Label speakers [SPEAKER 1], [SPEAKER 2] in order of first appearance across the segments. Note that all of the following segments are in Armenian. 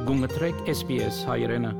[SPEAKER 1] Գունգտրեք SPS հայրենը։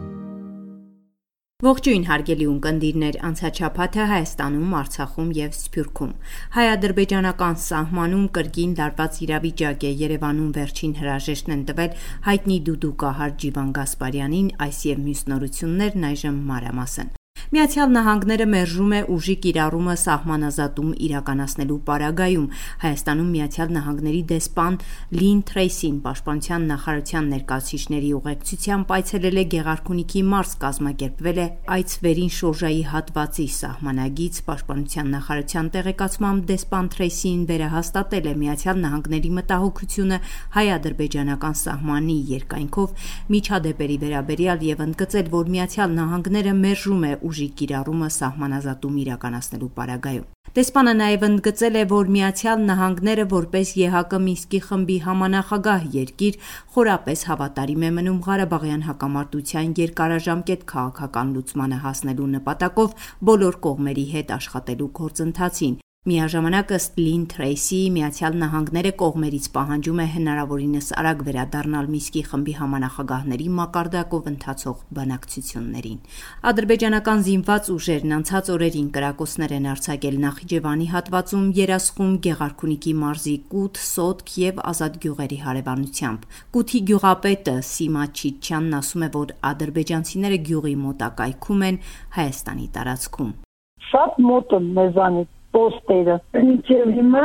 [SPEAKER 2] Ողջույն հարգելի ունկնդիրներ, անցաչափաթը Հայաստանում, Արցախում եւ Սփյուռքում։ Հայ-ադրբեջանական սահմանում կրկին լարված իրավիճակ է։ Երևանում վերջին հրաժեշտն են տվել հայտնի դուդուկահար Ջիվան Գասպարյանին, այս եւ մյուս նորություններն այժմ մանրամասն։ Միացյալ Նահանգները մերժում է ուժի կիրառումը սահմանազատում իրականացնելու պարագայում։ Հայաստանում Միացյալ Նահանգների դեսպան Լին Թրեյսին պաշտպանության նախարարության ներկայացուցիչների ուղեկցությամբ այցելել է Գեղարքունիքի մարզ, կազմակերպվել է այց վերին շորժայի հատվածի սահմանագից։ Պաշտպանության նախարարության տեղեկացմամբ դեսպան Թրեյսին վերահաստատել է Միացյալ Նահանգների մտահոգությունը հայ-ադրբեջանական սահմանի երկայնքով միջադեպերի վերաբերյալ եւ ընդգծել, որ Միացյալ Նահանգները մերժում է ուժի կիրառումը սահմանազատում իրականացնելու պարագայում։ Դեսպանը նաև ընդգծել է, որ Միացյալ Նահանգները որպես ԵՀԿ Մինսկի խմբի համանախագահ երկիր խորապես հավատարիմ է մնում Ղարաբաղյան հակամարտության երկարաժամկետ քաղաքական լուծմանը հասնելու նպատակով բոլոր կողմերի հետ աշխատելու գործընթացին։ Միաժամանակ ըստ Լին Թրեյսիի Միացյալ Նահանգները կողմերից պահանջում է հնարավորինս արագ վերադառնալ Մինսկի խմբի համանախագահների մակարդակով ընթացող բանակցություններին։ Ադրբեջանական զինված ուժերն անցած օրերին կրակոցներ են արձակել Նախիջևանի հատվածում, Երասխում, Գեղարքունիքի մարզի Կութ, Սոտք եւ Ազատ գյուղերի հարևանությամբ։ Կութի գյուղապետը Սիմա Չիչյանն ասում է, որ ադրբեջանցիները գյուղի մոտակայքում են Հայաստանի տարածքում։
[SPEAKER 3] Շատ մոտ են մեզանից պոստերը, մինչև հիմա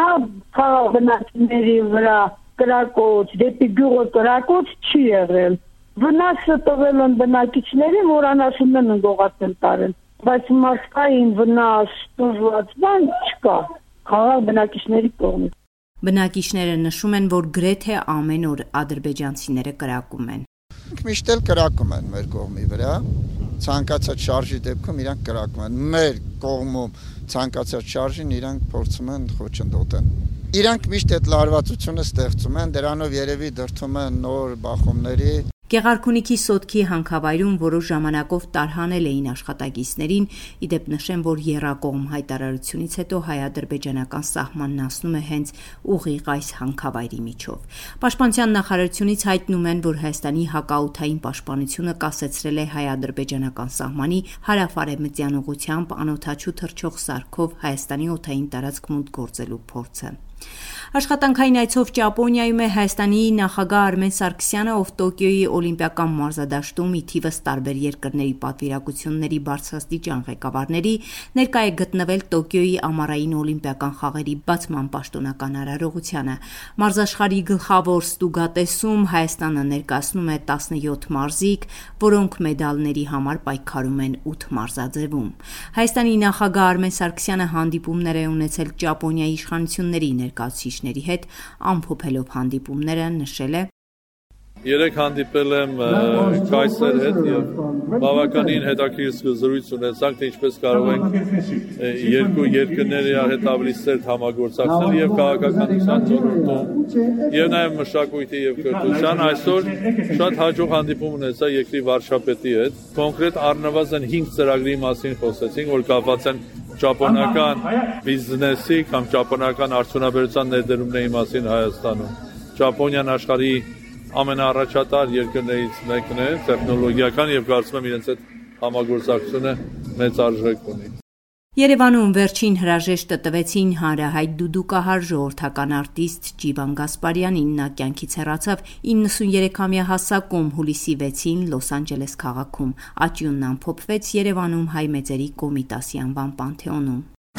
[SPEAKER 3] քաղաքների վրա կրակոց, դեպի գյուղը կրակոց չի եղել։ Վնասը տվել են բնակիչներին, որ անասուններն են գողացել տարել, բայց մարդկային վնաս տուժված բան չկա քաղաք բնակիչների կողմից։
[SPEAKER 2] Բնակիչները նշում են, որ գրեթե ամեն օր ադրբեջանցիները կրակում են։
[SPEAKER 4] Միշտ էլ կրակում են մեր կողմի վրա, ցանկացած շարժի դեպքում իրանք կրակում են։ Մեր կողմում ցանկացած շարժին իրանք փորձում են խոչընդոտեն։ Իրանք միշտ այդ լարվածությունը ստեղծում են, դրանով երևի դրդում են նոր բախումների։
[SPEAKER 2] Գեղարքունիքի Սոտքի հանքավայրում որոշ ժամանակով տարհանել էին աշխատակիցներին, իդեպ նշեմ, որ եռակողմ հայտարարությունից հետո հայ-ադրբեջանական սահմանն անցնում է հենց ուղիղ այս հանքավայրի միջով։ Պաշտպանության նախարարությունից հայտնում են, որ Հայաստանի հակաօդային պաշտպանությունը կասեցրել է հայ-ադրբեջանական սահմանի հարավ-արևմտյան ուղղությամբ անօդաչու թռչող սարքով Հայաստանի օդային տարածք մուտք գործելու փորձը։ Աշխատանքային այցով Ճապոնիայում է Հայաստանի նախագահ Արմեն Սարգսյանը, ով Տոկիոյի օլիմպիական մարզադաշտում ի թիվս տարբեր երկրների պատվիրակությունների բարձրաստիճան ղեկավարների ներկա է գտնվել Տոկիոյի ամառային օլիմպիական խաղերի բացման պաշտոնական արարողությանը։ Մարզաշխարհի գլխավոր ստուգատեսում Հայաստանը ներկայացնում է 17 մարզիկ, որոնք մեդալների համար պայքարում են 8 մարզաձևում։ Հայաստանի նախագահ Արմեն Սարգսյանը հանդիպումներ է ունեցել Ճապոնիայի իշխանությունների ներկայացուցիչների հետ, ամփոփելով հանդիպումները նշել է.
[SPEAKER 5] Երեք հանդիպել եմ կայսեր հետ եւ բավականին հետաքրքիր զրույց ունեցանք, թե ինչպես կարող ենք երկու երկրների հետ ավելի սերտ համագործակցել եւ քաղաքականության ոլորտում եւ նաեւ մշակույթի եւ կրթության։ Այսօր շատ հաջող հանդիպում ունեցա երկրի վարչապետի հետ։ Կոնկրետ առնվազն 5 ծրագրի մասին խոսեցինք, որ կապված են ճապոնական բիզնեսի կամ ճապոնական արդյունաբերության ներդրումների մասին Հայաստանում։ Ճապոնիան աշխարհի ամենաառաջատար երկրներից մեկն է, տեխնոլոգիական եւ կարծում եմ իրենց այդ համագործակցությունը մեծ արժեք ունի։
[SPEAKER 2] Երևանում վերջին հրաժեշտը տվեցին հանրահայտ դուդուկահար ժողովրդական արտիստ Ջիվան Գասպարյանին։ Նա կյանքից հեռացավ 93-ամյա հասակում հուլիսի 6-ին Լոս Անջելես քաղաքում։ Աճյունն ամփոփվեց Երևանում հայ մեծերի Կոմիտասի անվան պանթեոնում։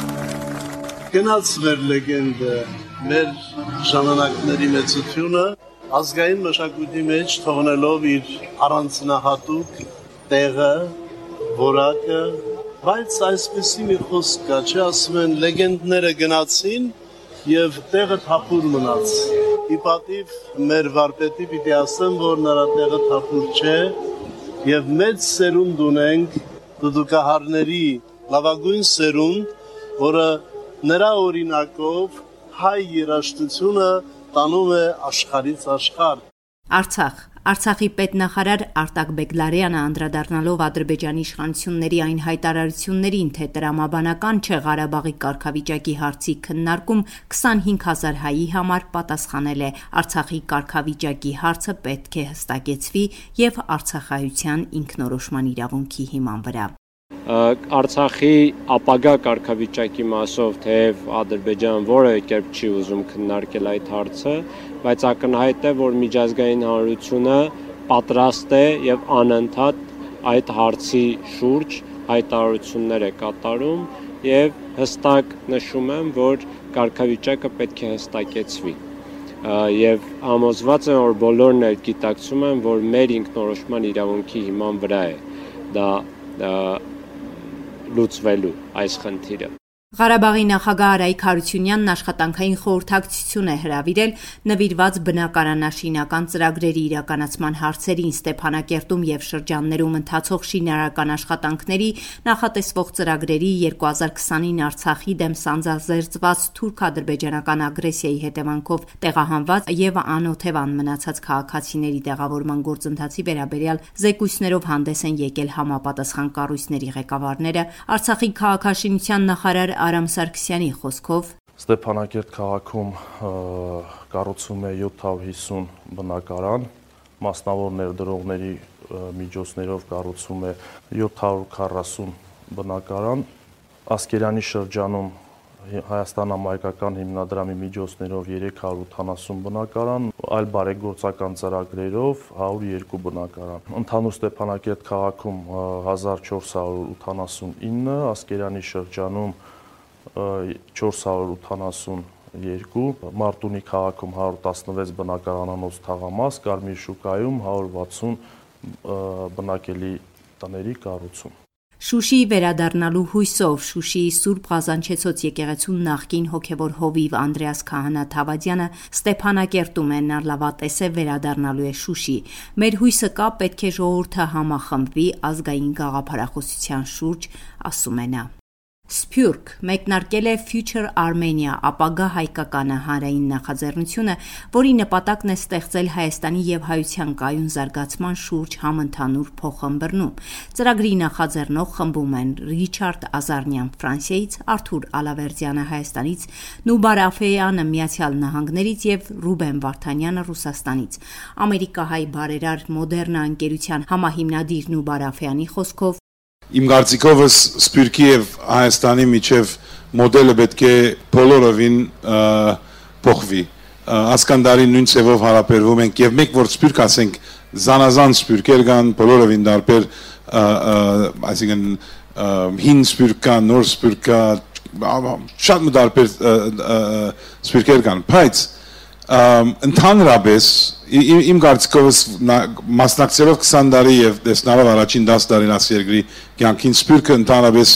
[SPEAKER 6] Գնաց մեր լեգենդը, մեր ժամանակների մեծությունը ազգային մշակույթի մեջ թողնելով իր առանձնահատուկ տեղը, որակը, բայց այսպեսի մի խոսք կա, չէ, ասում են լեգենդները գնացին եւ տեղը թափուր մնաց։ Ի պատիվ մեր վարպետի պիտի ասեմ, որ նրա տեղը թափուր չէ եւ մեծ սերունդ ունենք դուդուկահարների լավագույն սերունդ, որը նրա օրինակով հայ երաժշտությունը տանում է աշխարհից աշխարհ։
[SPEAKER 2] Արցախ Արցախի պետնախարար Արտակ Բեգլարյանը անդրադառնալով Ադրբեջանի իշխանությունների այն հայտարարություններին, թե տրամաբանական չէ Ղարաբաղի կարգավիճակի հարցի քննարկում 25,000 հայի համար, պատասխանել է. Արցախի կարգավիճակի հարցը պետք է հստակեցվի եւ արցախայության ինքնորոշման իրավունքի հիման վրա։
[SPEAKER 7] Արցախի ապագա կարգավիճակի մասով թեև Ադրբեջանը որևէ կերպ չի ուզում քննարկել այդ հարցը, բայց ակնհայտ է, որ միջազգային հանրությունը պատրաստ է եւ անընդհատ այդ հարցի շուրջ հայտարարություններ է կատարում եւ հստակ նշում եմ, որ կարգավիճակը պետք է հստակեցվի։ Եվ համոզված եմ, որ բոլորն էլ գիտակցում են, որ մեր ինքնորոշման իրավունքի հիման վրա է դա լուծվելու այս խնդիրը։
[SPEAKER 2] Ղարաբաղի նախագահ Արայիկ Հարությունյանն աշխատանքային խորհրդակցություն է հրավիրել նվիրված բնակարանաշինական ծրագրերի իրականացման հարցերին Ստեփանակերտում եւ շրջաններում ընթացող շինարարական աշխատանքների նախատեսվող ծրագրերի 2020-ին Արցախի դեմ սանձազերծված թուրք-ադրբեջանական ագրեսիայի հետևանքով տեղահանված եւ անօթևան մնացած քաղաքացիների տեղավորման գործընթացի վերաբերյալ զեկույցներով հանդես են եկել համապատասխան կառույցների ղեկավարները, Արցախի քաղաքաշինության նախարար Արամ Սարգսյանի խոսքով
[SPEAKER 8] Ստեփանակերտ քաղաքում կառուցվում է 750 բնակարան, մասնավոր ներդրողների միջոցներով կառուցվում է 740 բնակարան, Ասկերանի շրջանում Հայաստան համայնքական հիմնադրամի միջոցներով 380 բնակարան, այլ բարեգործական ծրագրերով 102 բնակարան։ Ընդհանուր Ստեփանակերտ քաղաքում 1489, Ասկերանի շրջանում 482, Մարտունի քաղաքում 116 բնակարանանոց թաղամաս, Կարմիր շուկայում 160 բնակելի տների կառուցում։
[SPEAKER 2] Շուշիի վերադառնալու հույսով Շուշիի Սուրբ Ղազանչեցոց եկեղեցու նախկին հոգևոր հովիվ Անդրեաս Քահանա Թավադյանը Ստեփանակերտում է լավատես է վերադառնալու է Շուշի։ Մեր հույսը կա, պետք է ժողովուրդը համախմբվի ազգային գաղափարախոսության շուրջ, ասում է նա։ Սփյուռք մեկնարկել է Future Armenia ապագա հայկականը հանրային նախաձեռնությունը, որի նպատակն է ստեղծել Հայաստանի եւ հայության կայուն զարգացման շուրջ համընդհանուր փոխհմբռնում։ Ծրագրի նախաձեռնող խմբում են Ռիչարդ Ազարնյան Ֆրանսիայից, Արթուր Ալավերդյանը Հայաստանից, Նուբար Աֆեյանը Միացյալ Նահանգներից եւ Ռուբեն Վարդանյանը Ռուսաստանից։ Ամերիկահայ բարերար Մոդեռնա ընկերության համահիմնադիր Նուբար Աֆեյանի խոսքով
[SPEAKER 9] Իմ կարծիքովս Սփյուռքի եւ Հայաստանի միջև մոդելը պետք է բոլորովին փոխվի։ Ասկանդարի նույն ծևով հարաբերվում ենք եւ մեկ որ Սփյուռք ասենք զանազան Սփյուռքեր կան, բոլորովին դարբեր, այսինքն հին Սփյուռք կա, նոր Սփյուռք կա, շատ դարբեր Սփյուռքեր կան, բայց ընդհանրապես իմ կարծիքովս մասնակցելով 20 տարի եւ տեսնալով առաջին 10 տարին այս երկրի կյանքին Սփյուռքը ընդհանրապես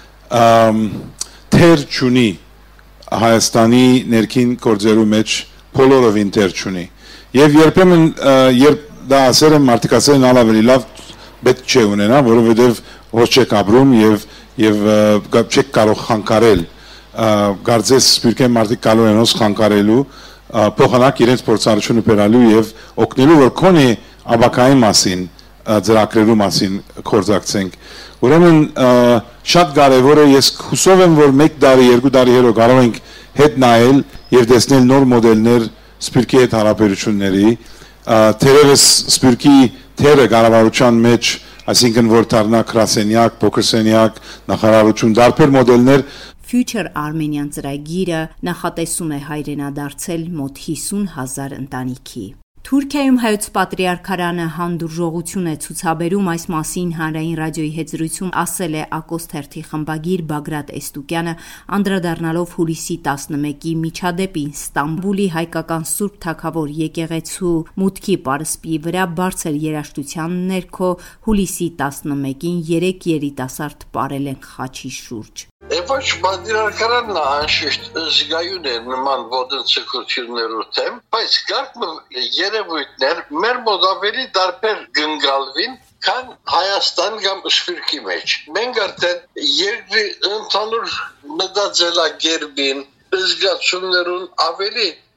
[SPEAKER 9] թեր չունի Հայաստանի ներքին գործերու մեջ բոլորովին թեր չունի եւ երբեմն երբ դա ասել եմ մարդիկ ասել են ավելի լավ պետք չէ ունենա որովհետեւ ոչ չեք ապրում եւ չեք կարող խանգարել գարձես Սփյուռքի մարդիկ կարող են ոնց խանգարելու փոխանակ իրենց փորձառությունը բերալու եւ օգնելու որ քոնի աբակային մասին ծրագրերու մասին կորզակցենք ուրեմն շատ կարեւոր է ես հուսով եմ որ 1 տարի 2 տարի հետո կարող ենք հետ նայել եւ տեսնել նոր մոդելներ Սփյուռքի հետ հարաբերությունների թերևս Սփյուռքի թերը կառավարության մեջ այսինքն որ դառնա քրասենյակ փոքրսենյակ նախարարություն դարբեր մոդելներ
[SPEAKER 2] Future Armenian ծրագիրը նախատեսում է հայրենադարձել մոտ 50,000 ընտանիքի։ Թուրքիայում հայոց պատրիարքարանը հանդուրժողություն է ցուցաբերում այս մասին հանրային ռադիոյի հետ զրույցում ասել է Ակոստ թերթի խմբագիր Բագրատ Էստուկյանը անդրադառնալով հուլիսի 11-ի միջադեպին Ստամբուլի հայկական Սուրբ Թագավոր եկեղեցու մուտքի պարսպի վրա բարձր երաժշտության ներքո հուլիսի 11-ին 3 երիտասարդ պարել են խաչի շուրջ։
[SPEAKER 10] Ոչ պատրիարքարանն անշուշտ զգայուն է նման ոտնձգություններու թեմ, բայց գարկ երևույթներ մեր մոտ ավելի դարբեր գնգալվին, քան Հայաստան կամ Սփյուռքի մեջ։ Մենք արդեն երկրի ընդհանուր մտածելակերպին զգացումներուն ավելի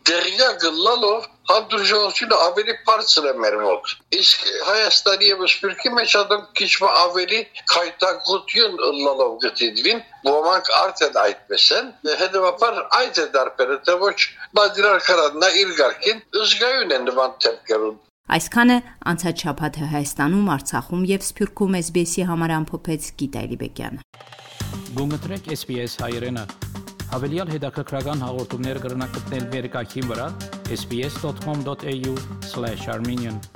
[SPEAKER 10] դեղյակ լալով հանդուրժողությունը ավելի բարձր է մեր մոտ։ Իսկ Հայաստանի եւ Սփյուռքի մեջ ադամ քիչ ավելի քայտակություն լալով գտիդվին, ոմանք արդեն այդպես են, հետևաբար այդ է դարբերը, թե ոչ բادرար քարանա իր գարկին զգայուն են նման թեփկերուն։
[SPEAKER 2] Այսքանը անցած շաբաթը Հայաստանում, Արցախում եւ Սփյուռքում SBS-ի համար ամփոփեց Գիտա Էլիբեկյանը։
[SPEAKER 1] Գումտրեք SBS հայրենը։ Հավելյալ հետաքրքրական հաղորդումներ կգրնակցնել վերկայքին վրա sbs.com.au/armenian